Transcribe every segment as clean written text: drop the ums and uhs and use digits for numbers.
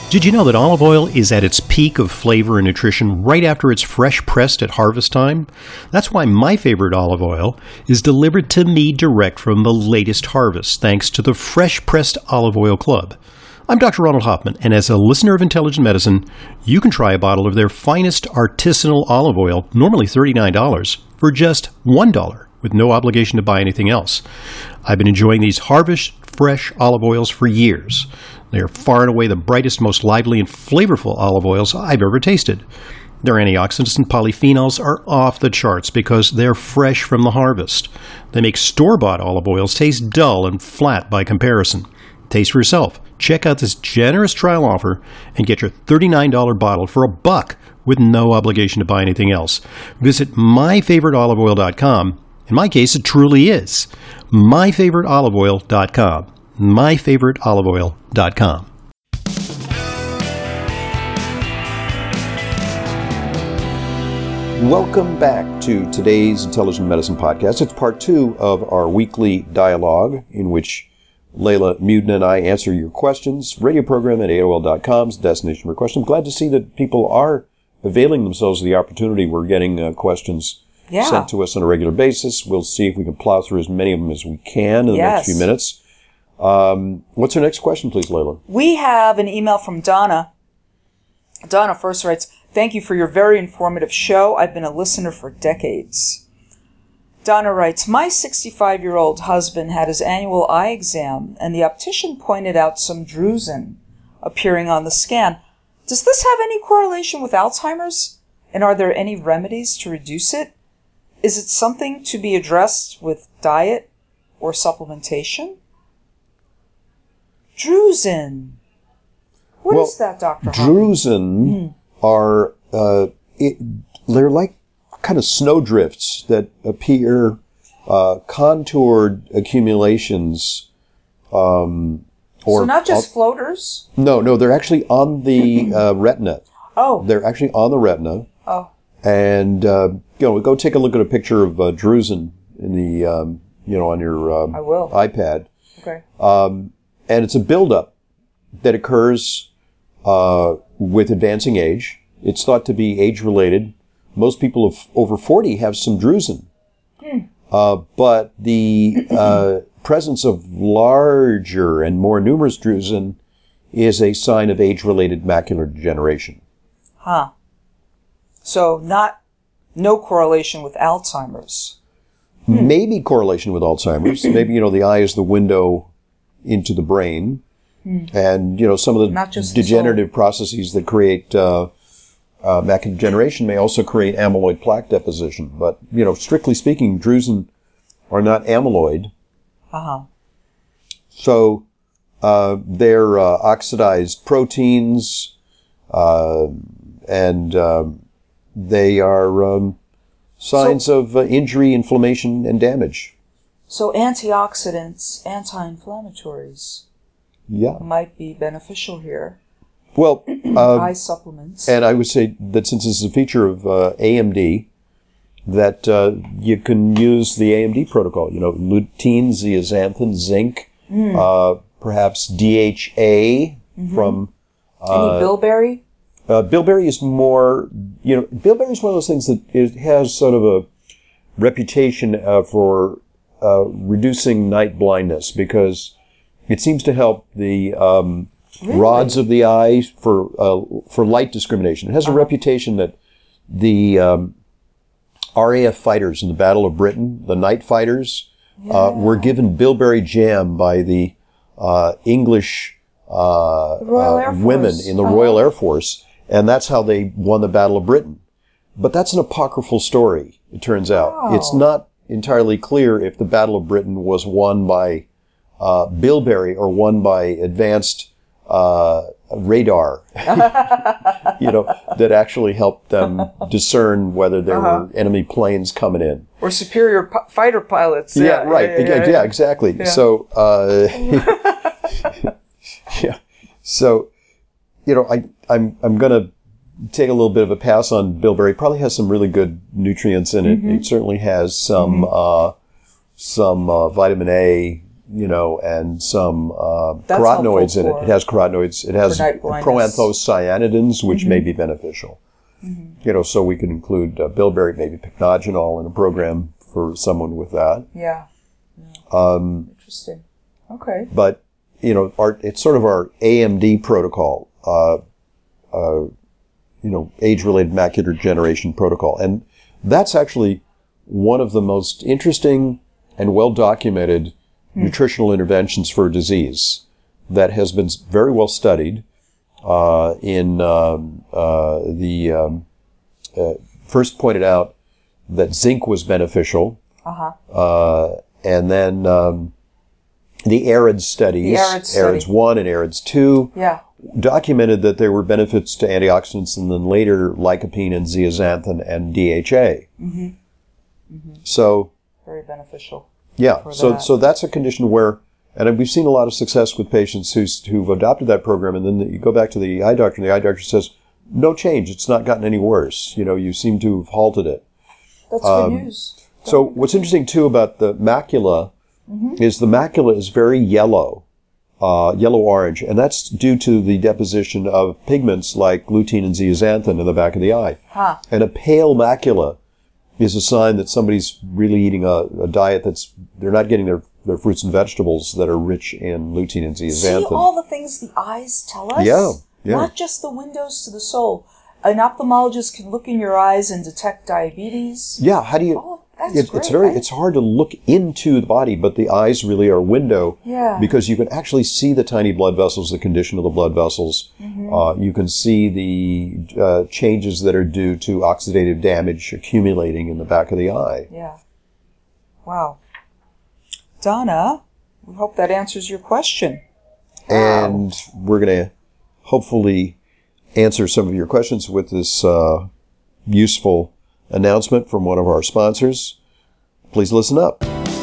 Did you know that olive oil is at its peak of flavor and nutrition right after it's fresh pressed at harvest time? That's why my favorite olive oil is delivered to me direct from the latest harvest, thanks to the Fresh Pressed Olive Oil Club. I'm Dr. Ronald Hoffman, and as a listener of Intelligent Medicine, you can try a bottle of their finest artisanal olive oil, normally $39, for just $1, with no obligation to buy anything else. I've been enjoying these Harvest Fresh olive oils for years. They are far and away the brightest, most lively, and flavorful olive oils I've ever tasted. Their antioxidants and polyphenols are off the charts because they're fresh from the harvest. They make store-bought olive oils taste dull and flat by comparison. Taste for yourself. Check out this generous trial offer and get your $39 bottle for $1 with no obligation to buy anything else. Visit myfavoriteoliveoil.com. In my case, it truly is. myfavoriteoliveoil.com. myfavoriteoliveoil.com. Welcome back to today's Intelligent Medicine Podcast. It's part 2 of our weekly dialogue in which Layla Muden and I answer your questions. Radio program at AOL.com is the destination for questions. I'm glad to see that people are availing themselves of the opportunity. We're getting questions sent to us on a regular basis. We'll see if we can plow through as many of them as we can in the next few minutes. What's our next question, please, Layla? We have an email from Donna. Donna first writes, "Thank you for your very informative show. I've been a listener for decades." Donna writes, "My 65-year-old husband had his annual eye exam, and the optician pointed out some drusen appearing on the scan. Does this have any correlation with Alzheimer's? And are there any remedies to reduce it? Is it something to be addressed with diet or supplementation?" Drusen. What is that, Dr. Drusen are, they're like kind of snowdrifts that appear, contoured accumulations, so not just floaters? No, they're actually on the retina. Oh. They're actually on the retina. Oh. And, go take a look at a picture of drusen in the, on your I will. iPad. Okay. And it's a buildup that occurs with advancing age. It's thought to be age-related. Most people of over 40 have some drusen. But the presence of larger and more numerous drusen is a sign of age-related macular degeneration. Huh. So no correlation with Alzheimer's. Maybe correlation with Alzheimer's. Maybe, the eye is the window into the brain. And, some of the degenerative processes that create macular degeneration may also create amyloid plaque deposition. But, strictly speaking, drusen are not amyloid. Uh-huh. So they're oxidized proteins, and they are signs of injury, inflammation, and damage. So antioxidants, anti-inflammatories might be beneficial here. Well, eye supplements. And I would say that since this is a feature of AMD, that you can use the AMD protocol. Lutein, zeaxanthin, zinc, perhaps DHA from... Any bilberry? Bilberry is more... bilberry is one of those things that has sort of a reputation for reducing night blindness because it seems to help the rods of the eye for light discrimination. It has a reputation that the RAF fighters in the Battle of Britain, the night fighters, were given bilberry jam by the English women in the Royal Air Force, and that's how they won the Battle of Britain. But that's an apocryphal story, it turns out. It's not entirely clear if the Battle of Britain was won by bilberry or won by advanced radar, that actually helped them discern whether there were enemy planes coming in. Or superior fighter pilots. Yeah, right. Yeah, exactly. Yeah. So, So, I'm going to take a little bit of a pass on bilberry. It probably has some really good nutrients in it. It certainly has some vitamin A and some That's carotenoids in it. helpful It has carotenoids. It has night blindness. proanthocyanidins, which may be beneficial. So we could include bilberry, maybe pycnogenol in a program for someone with that. Yeah. Interesting. Okay. But, it's sort of our AMD protocol, age-related macular degeneration protocol. And that's actually one of the most interesting and well-documented nutritional interventions for disease that has been very well studied first pointed out that zinc was beneficial. And then the ARIDS studies, ARIDS 1 and ARIDS 2, documented that there were benefits to antioxidants, and then later lycopene and zeaxanthin and DHA. So very beneficial. Yeah, so that's a condition where, and we've seen a lot of success with patients who've adopted that program, and then you go back to the eye doctor, and the eye doctor says, no change, it's not gotten any worse. You seem to have halted it. That's good news. So what's interesting, too, about the macula is the macula is very yellow, yellow-orange, and that's due to the deposition of pigments like lutein and zeaxanthin in the back of the eye. And a pale macula is a sign that somebody's really eating a diet they're not getting their fruits and vegetables that are rich in lutein and zeaxanthin. See all the things the eyes tell us? Yeah. Not just the windows to the soul. An ophthalmologist can look in your eyes and detect diabetes. Yeah, how do you... Oh, that's great, it's hard to look into the body, but the eyes really are a window. Yeah. Because you can actually see the tiny blood vessels, the condition of the blood vessels. You can see the changes that are due to oxidative damage accumulating in the back of the eye. Yeah. Wow. Donna, we hope that answers your question. And we're going to hopefully answer some of your questions with this useful announcement from one of our sponsors. Please listen up.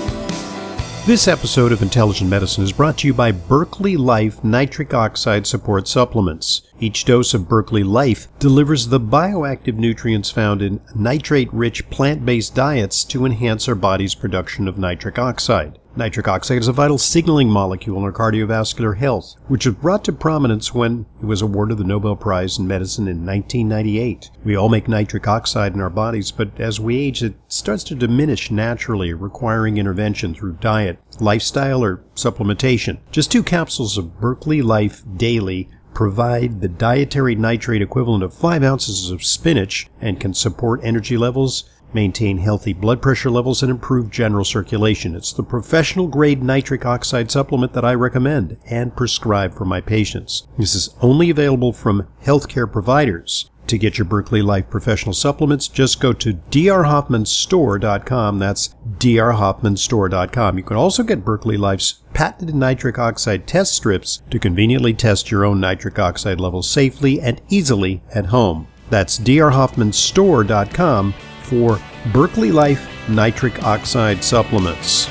This episode of Intelligent Medicine is brought to you by Berkeley Life Nitric Oxide Support Supplements. Each dose of Berkeley Life delivers the bioactive nutrients found in nitrate-rich plant-based diets to enhance our body's production of nitric oxide. Nitric oxide is a vital signaling molecule in our cardiovascular health, which was brought to prominence when it was awarded the Nobel Prize in Medicine in 1998. We all make nitric oxide in our bodies, but as we age, it starts to diminish naturally, requiring intervention through diet, lifestyle, or supplementation. Just 2 capsules of Berkeley Life daily provide the dietary nitrate equivalent of 5 ounces of spinach and can support energy levels, maintain healthy blood pressure levels, and improve general circulation. It's the professional-grade nitric oxide supplement that I recommend and prescribe for my patients. This is only available from healthcare providers. To get your Berkeley Life professional supplements, just go to drhoffmanstore.com. That's drhoffmanstore.com. You can also get Berkeley Life's patented nitric oxide test strips to conveniently test your own nitric oxide levels safely and easily at home. That's drhoffmanstore.com for Berkeley Life nitric oxide supplements.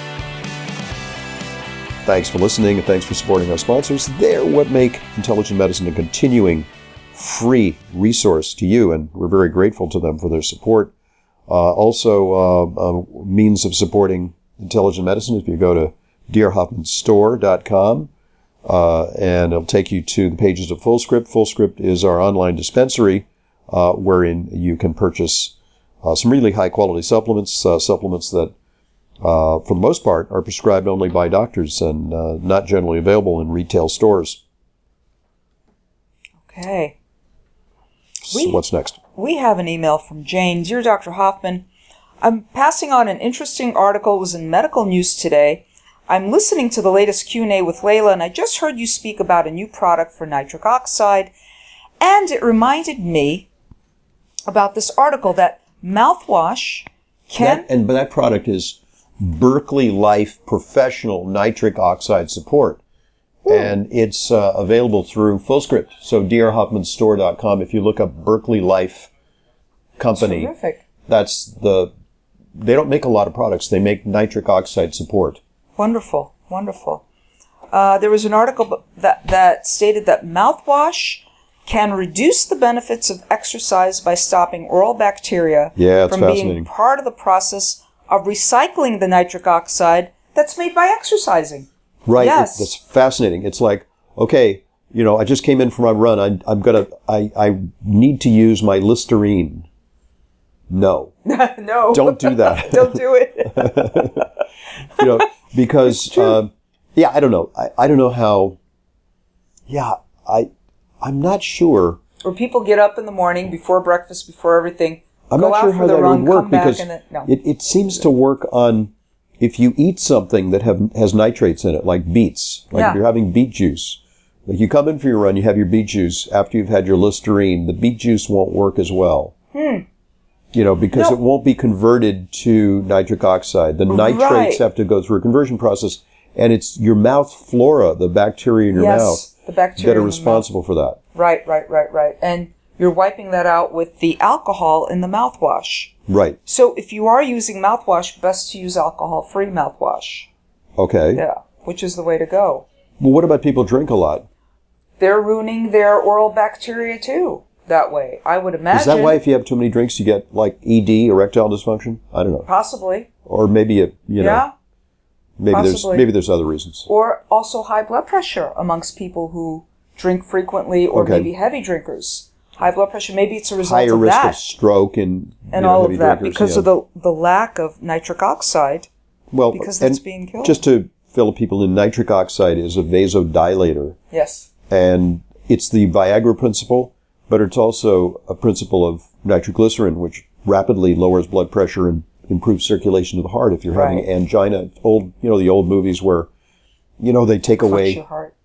Thanks for listening, and thanks for supporting our sponsors. They're what make Intelligent Medicine a continuing free resource to you, and we're very grateful to them for their support. Also, means of supporting Intelligent Medicine, if you go to drhoffmanstore.com, and it'll take you to the pages of FullScript. FullScript is our online dispensary wherein you can purchase some really high-quality supplements, supplements that, for the most part, are prescribed only by doctors and not generally available in retail stores. Okay. So what's next? We have an email from Jane. Dear Dr. Hoffman, I'm passing on an interesting article. It was in Medical News today. I'm listening to the latest Q&A with Layla, and I just heard you speak about a new product for nitric oxide, and it reminded me about this article that mouthwash can... But that product is Berkeley Life Professional Nitric Oxide Support. Ooh. And it's available through FullScript. So drhoffmanstore.com. If you look up Berkeley Life Company, terrific. They don't make a lot of products. They make nitric oxide support. Wonderful, wonderful. There was an article that stated that mouthwash can reduce the benefits of exercise by stopping oral bacteria from being part of the process of recycling the nitric oxide that's made by exercising. Right. Yes. That's fascinating. It's like, okay, I just came in from my run. I need to use my Listerine. No. No. Don't do that. Don't do it. Because, I don't know. I don't know how, I'm not sure. Or people get up in the morning before breakfast, before everything. I'm go not out sure for how the that run, would work come back, because and then, no. it seems to work on if you eat something that has nitrates in it, like beets, like if you're having beet juice. Like you come in for your run, you have your beet juice. After you've had your Listerine, the beet juice won't work as well. Because it won't be converted to nitric oxide. The nitrates have to go through a conversion process, and it's your mouth flora, the bacteria in your mouth, the bacteria that are responsible for that. Right. And you're wiping that out with the alcohol in the mouthwash. Right. So if you are using mouthwash, best to use alcohol-free mouthwash. Okay. Yeah, which is the way to go. Well, what about people drink a lot? They're ruining their oral bacteria too. That way, I would imagine. Is that why if you have too many drinks, you get like ED, erectile dysfunction? I don't know. Possibly. Or maybe maybe there's other reasons. Or also high blood pressure amongst people who drink frequently, or maybe heavy drinkers. High blood pressure, maybe it's a result higher of risk that. of stroke and all heavy of that drinkers, because of the lack of nitric oxide. Well, because that's being killed. Just to fill people in, nitric oxide is a vasodilator. Yes. And it's the Viagra principle, but it's also a principle of nitroglycerin, which rapidly lowers blood pressure and improves circulation to the heart. If you're having angina, the old movies where, they take away your heart.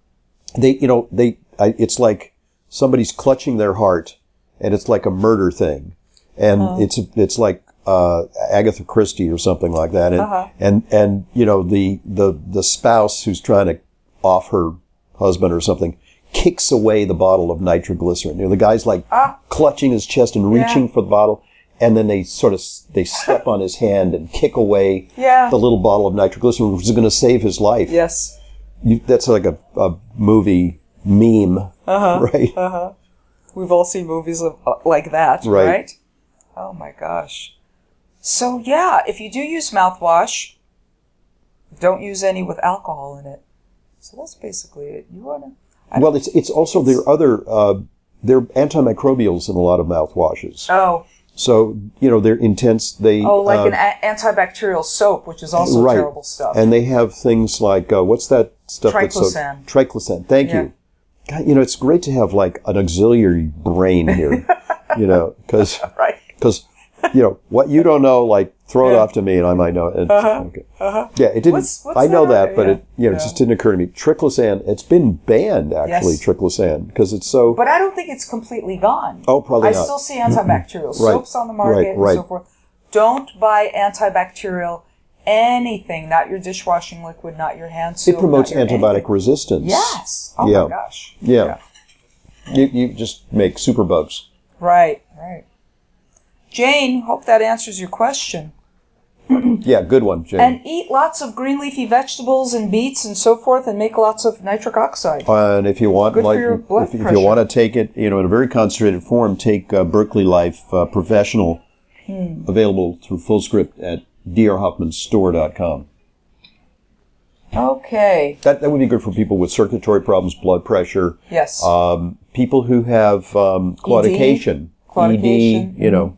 It's like somebody's clutching their heart, and it's like a murder thing, and it's like Agatha Christie or something like that, and the spouse who's trying to off her husband or something kicks away the bottle of nitroglycerin. The guy's like clutching his chest and reaching for the bottle, and then they step on his hand and kick away the little bottle of nitroglycerin, which is going to save his life. Yes. That's like a movie meme, right? We've all seen movies like that, right? Oh my gosh. So if you do use mouthwash, don't use any with alcohol in it. So that's basically it. Well, it's also there are other there are antimicrobials in a lot of mouthwashes. Oh. So they're intense. Like an antibacterial soap, which is also terrible stuff. And they have things like what's that stuff? Triclosan. Triclosan. Thank you. God, it's great to have like an auxiliary brain here. Because what you don't know, like throw it off to me, and I might know it. Okay. Yeah, it didn't. What's I know that, but it just didn't occur to me. Triclosan. It's been banned actually. Yes. Triclosan because it's so. But I don't think it's completely gone. Oh, probably not. I still see antibacterial soaps on the market and so forth. Don't buy antibacterial anything, not your dishwashing liquid, not your hand soap. It promotes antibiotic anything. resistance. Yes. Oh my gosh. Yeah. You just make superbugs. Right. Jane, hope that answers your question. Yeah, good one, Jane. And eat lots of green leafy vegetables and beets and so forth, and make lots of nitric oxide. And if you want, Good for your blood if you want to take it, in a very concentrated form, take Berkeley Life Professional, available through Fullscript at drhoffmanstore.com. Okay. That would be good for people with circulatory problems, blood pressure. Yes. People who have claudication. ED,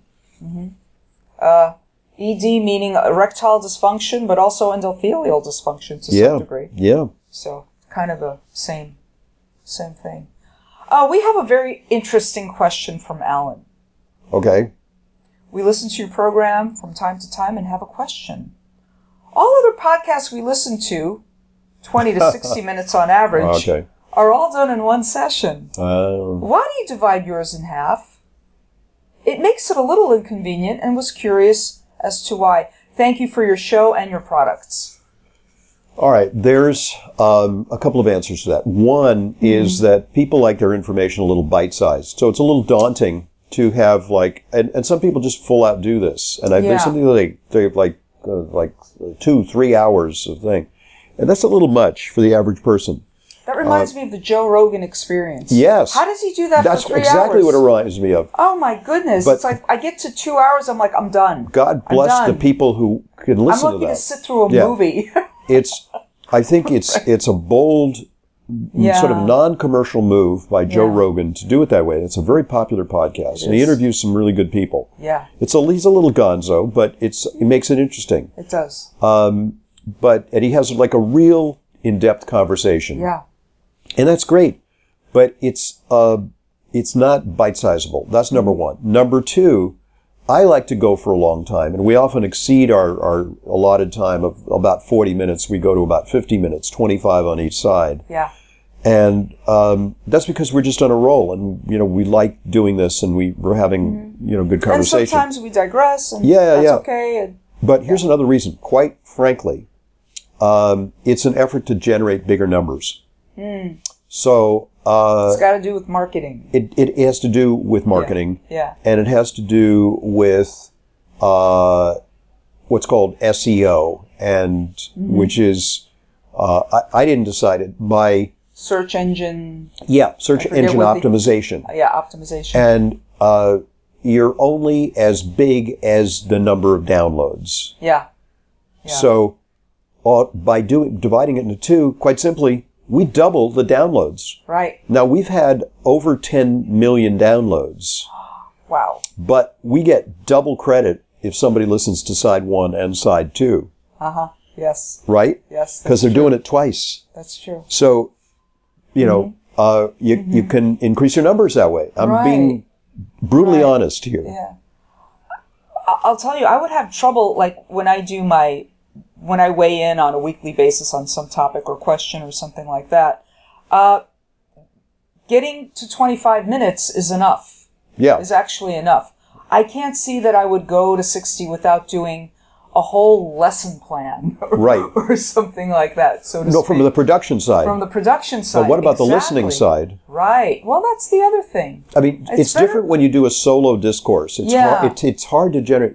ED meaning erectile dysfunction, but also endothelial dysfunction to some degree. Yeah. So kind of the same thing. We have a very interesting question from Alan. Okay. We listen to your program from time to time and have a question. All other podcasts we listen to, 20 to 60 minutes on average, are all done in one session. Why do you divide yours in half? It makes it a little inconvenient, and was curious as to why. Thank you for your show and your products. All right, there's a couple of answers to that. One is that people like their information a little bite-sized, so it's a little daunting to have and some people just full out do this. And there's something they have like 2-3 hours of thing, and that's a little much for the average person. That reminds me of the Joe Rogan experience. Yes. How does he do that That's for 3 hours? That's exactly what it reminds me of. Oh, my goodness. It's like I get to 2 hours, I'm like, I'm done. God bless the people who can listen to that. I'm lucky to sit through a movie. It's I think it's a bold, sort of non-commercial move by Joe Rogan to do it that way. It's a very popular podcast, and he interviews some really good people. Yeah. He's a little gonzo, but it makes it interesting. It does. And he has like a real in-depth conversation. Yeah. And that's great, but it's not bite-sizable. That's number one. Number two, I like to go for a long time, and we often exceed our allotted time of about 40 minutes. We go to about 50 minutes, 25 on each side. Yeah. And that's because we're just on a roll, and we like doing this, and we're having good conversation. And sometimes we digress, and that's okay. But here's another reason. Quite frankly, it's an effort to generate bigger numbers. So it's got to do with marketing. It has to do with marketing. Yeah. And it has to do with what's called SEO, and which is I didn't decide it by search engine. Yeah, search engine optimization. Optimization. And you're only as big as the number of downloads. Yeah. So by dividing it into two, quite simply, we double the downloads. Right. Now, we've had over 10 million downloads. Wow. But we get double credit if somebody listens to side one and side two. Yes. Right? Yes. Because they're doing it twice. That's true. So, you can increase your numbers that way. I'm being brutally honest here. Yeah. I'll tell you, I would have trouble, like, when I weigh in on a weekly basis on some topic or question or something like that, getting to 25 minutes is enough. Yeah. Is actually enough. I can't see that I would go to 60 without doing a whole lesson plan. Or something like that, so to speak. From the production side. From the production side. But what about the listening side? Right. Well, that's the other thing. I mean, it's different when you do a solo discourse. It's hard to generate,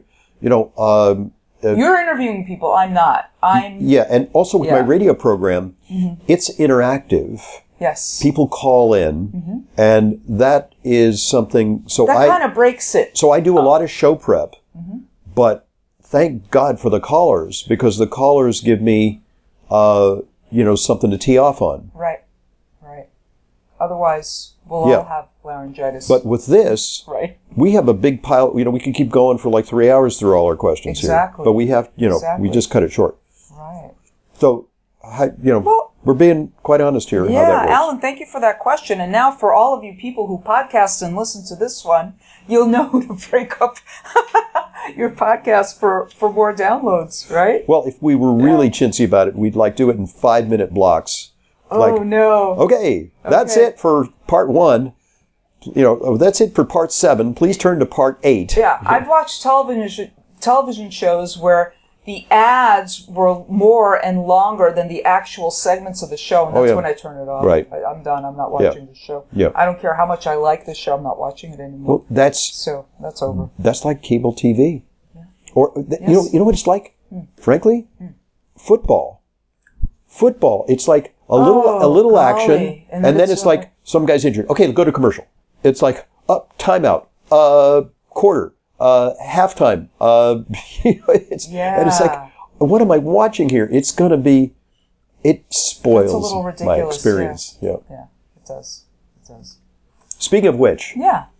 you're interviewing people. I'm not. And also with my radio program, it's interactive. Yes. People call in, and that is something. So that kind of breaks it. So I do a lot of show prep, but thank God for the callers, because the callers give me, something to tee off on. Right. Otherwise, we'll all have laryngitis. But with this, we have a big pile. We can keep going for like 3 hours through all our questions here. But we have, we just cut it short. Right. So, we're being quite honest here. Yeah, how that works. Alan, thank you for that question. And now for all of you people who podcast and listen to this one, you'll know to break up your podcast for more downloads, right? Well, if we were really chintzy about it, we'd do it in 5-minute blocks. No. Okay, that's it for part 1. That's it for part 7. Please turn to part 8. Yeah, I've watched television shows where the ads were more and longer than the actual segments of the show, and that's when I turn it off. Right. I'm done. I'm not watching the show. Yeah. I don't care how much I like the show. I'm not watching it anymore. Well, that's over. That's like cable TV. Yeah. Or you know what it's like? Frankly, football. It's like a little action, and then it's like some guy's injured. Okay, go to commercial. It's like timeout, quarter, halftime. And it's like, what am I watching here? It's going to be. It spoils my experience. Yeah, it does. Speaking of which,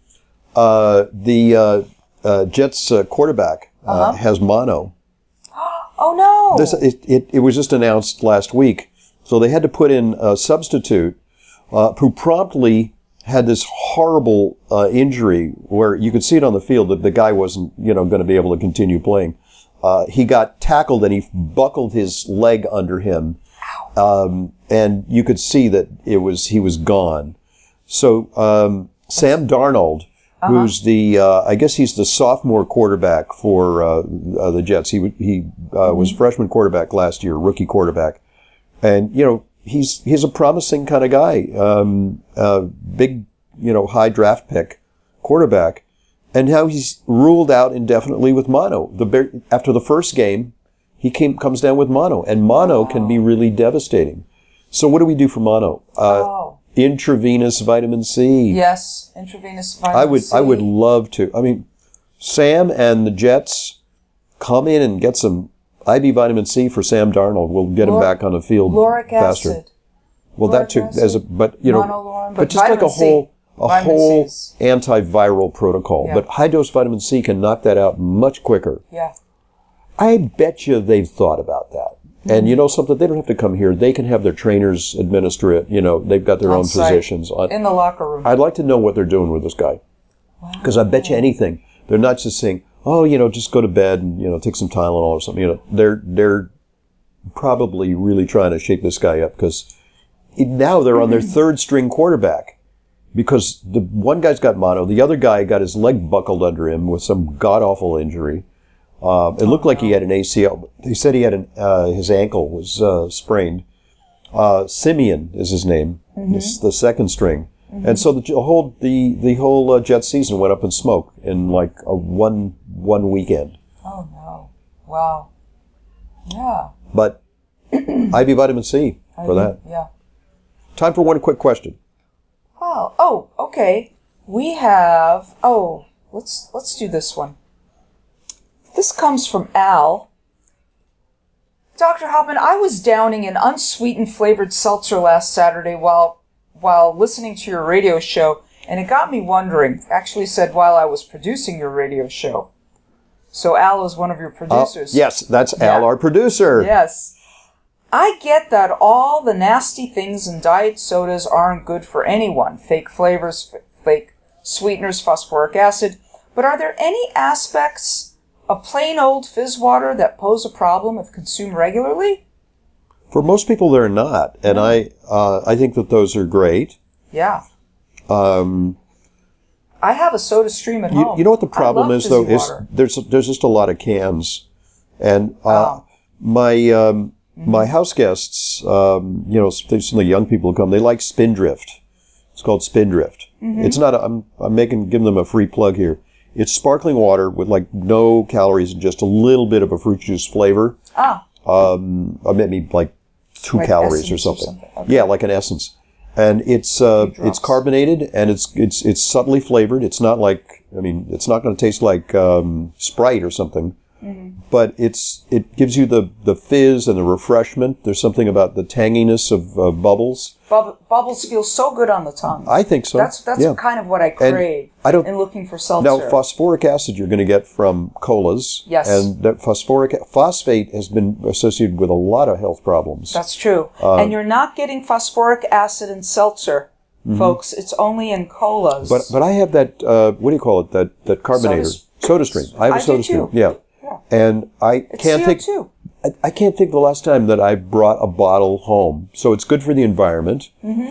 the Jets quarterback has mono. Oh no! It was just announced last week, so they had to put in a substitute who promptly had this horrible injury where you could see it on the field that the guy wasn't going to be able to continue playing. He got tackled and he buckled his leg under him, and you could see that he was gone. So Sam Darnold, who's I guess he's the sophomore quarterback for the Jets. He was freshman quarterback last year, rookie quarterback, and he's a promising kind of guy, big high draft pick quarterback, and now he's ruled out indefinitely with mono. After the first game, he comes down with mono, and mono can be really devastating. So what do we do for mono? Intravenous vitamin C. Yes, intravenous vitamin C. I would love to. I mean, Sam and the Jets come in and get some IV vitamin C for Sam Darnold will get him back on the field Lauric faster. acid. Well, that too, but Monolorin, but just like a vitamin whole C. antiviral protocol. Yeah. But high dose vitamin C can knock that out much quicker. Yeah. I bet you they've thought about that. And you know something? They don't have to come here. They can have their trainers administer it. You know, they've got their own site, physicians. in the locker room. I'd like to know what they're doing with this guy. Because I bet you anything, they're not just saying, oh, you know, just go to bed and, you know, take some Tylenol or something. You know, they're probably really trying to shake this guy up because now they're on their third string quarterback. Because the one guy's got mono, the other guy got his leg buckled under him with some god-awful injury. It looked like he had an ACL. They said he had his ankle was sprained. Simeon is his name. It's the second string. And so the whole Jets season went up in smoke in like a one weekend. Oh no! Wow. Yeah. But IV vitamin C for that. Yeah. Time for one quick question. Wow. Oh, okay. We have. Oh, let's do this one. This comes from Al. Dr. Hoffman, I was downing an unsweetened flavored seltzer last Saturday while listening to your radio show, and it got me wondering. Actually said while I was producing your radio show. So Al is one of your producers. Yes, that's Al, our producer. Yes. I get that all the nasty things in diet sodas aren't good for anyone. Fake flavors, fake sweeteners, phosphoric acid. But are there any aspects of plain old fizz water that pose a problem if consumed regularly? For most people, they're not, and I think that those are great. Yeah. I have a Soda Stream at home. You know what the problem is, though, is water. there's just a lot of cans, and my house guests, you know, some of the young people who come, they like Spindrift. It's called Spindrift. It's not. I'm giving them a free plug here. It's sparkling water with like no calories and just a little bit of a fruit juice flavor. Maybe like 2 calories or something. Okay. Yeah, like an essence. And it's carbonated and it's subtly flavored. It's not like, I mean, it's not going to taste like Sprite or something. But it gives you the fizz and the refreshment. There's something about the tanginess of bubbles. Bubbles feel so good on the tongue. I think so. That's kind of what I crave in looking for seltzer. Now, phosphoric acid you're going to get from colas. Yes. And that phosphate has been associated with a lot of health problems. That's true. And you're not getting phosphoric acid in seltzer, folks. It's only in colas. But I have that, what do you call it, that carbonator? Soda Stream. I have a Soda Stream. Yeah. And I can't think the last time that I brought a bottle home. So it's good for the environment.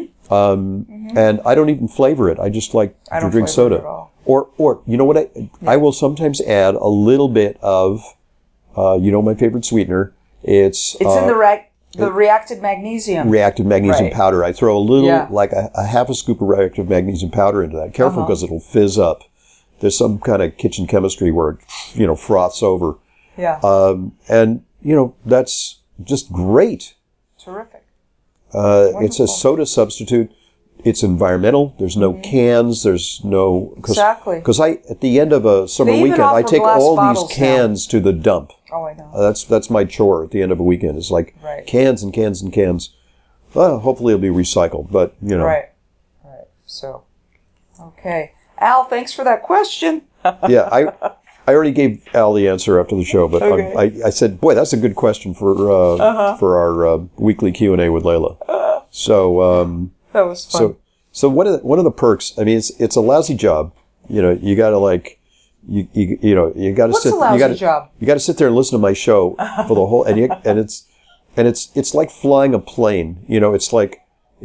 And I don't even flavor it. I just like to drink soda. At all. Or you know what? I will sometimes add a little bit of, you know, my favorite sweetener. It's in the reacted magnesium. Reactive magnesium Right. powder. I throw a little, like a half a scoop of reactive magnesium powder into that. Careful because it'll fizz up. There's some kind of kitchen chemistry where it, you know, froths over. Yeah. And, you know, that's just great. Terrific. It's a soda substitute. It's environmental. There's no cans. There's no... Exactly. Because at the end of a summer They even weekend, I offer take glass all these bottles cans to the dump. Oh, I know. That's my chore at the end of a weekend. It's like cans and cans and cans. Well, hopefully it'll be recycled, but, you know. Right. So, okay. Al, thanks for that question. Yeah, I already gave Al the answer after the show, but I said, boy, that's a good question for our weekly Q&A with Layla. So that was fun. So one of the perks, I mean, it's a lousy job. You know, you got to like you got to What's sit. a lousy job? You got to sit there and listen to my show for the whole and it's like flying a plane. You know, it's like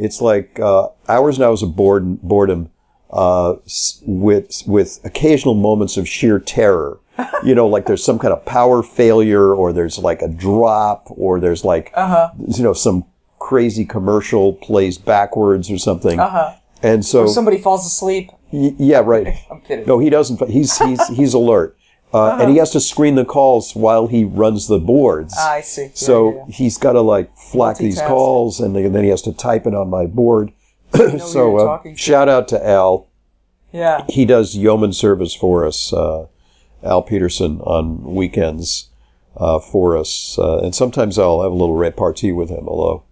hours and hours of boredom. With occasional moments of sheer terror, you know, like there's some kind of power failure, or there's like a drop, or there's like, you know, some crazy commercial plays backwards or something. And so or somebody falls asleep. Yeah, right. I'm kidding. No, he doesn't. He's alert. And he has to screen the calls while he runs the boards. I see. So he's got to like flack these calls, and then he has to type it on my board. So shout out to Al. Yeah. He does yeoman service for us, Al Peterson, on weekends. for us. And sometimes I'll have a little repartee with him, although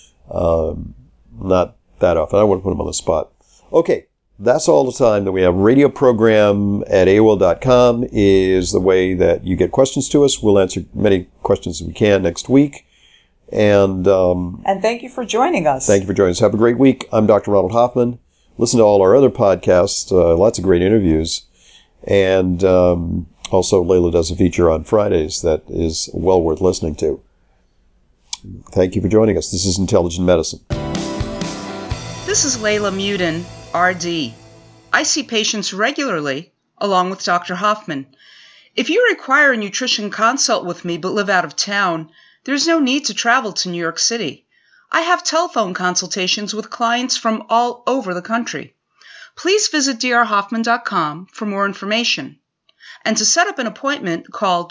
not that often. I don't want to put him on the spot. Okay, that's all the time that we have. Radio program at AOL.com is the way that you get questions to us. We'll answer many questions as we can next week. And thank you for joining us. Thank you for joining us. Have a great week. I'm Dr. Ronald Hoffman. Listen to all our other podcasts, lots of great interviews. And also, Layla does a feature on Fridays that is well worth listening to. Thank you for joining us. This is Intelligent Medicine. This is Layla Mudin, RD. I see patients regularly, along with Dr. Hoffman. If you require a nutrition consult with me but live out of town, there's no need to travel to New York City. I have telephone consultations with clients from all over the country. Please visit drhoffman.com for more information. And to set up an appointment, call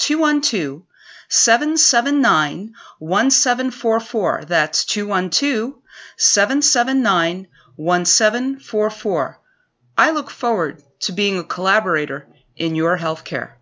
212-779-1744. That's 212-779-1744. I look forward to being a collaborator in your healthcare.